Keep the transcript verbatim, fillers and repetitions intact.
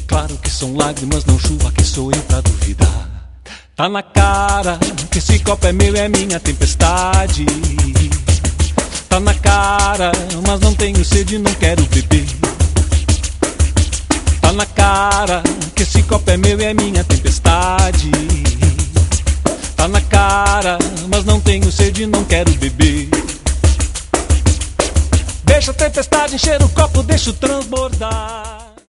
Claro que são lágrimas, não chuva, que sou eu pra duvidar. Tá na cara que esse copo é meu, é minha tempestade. Tá na cara, mas não tenho sede, não quero beber. Tá na cara que esse copo é meu, é minha tempestade. Tá na cara, mas não tenho sede, não quero beber. Deixa a tempestade encher o copo, deixa o transbordar.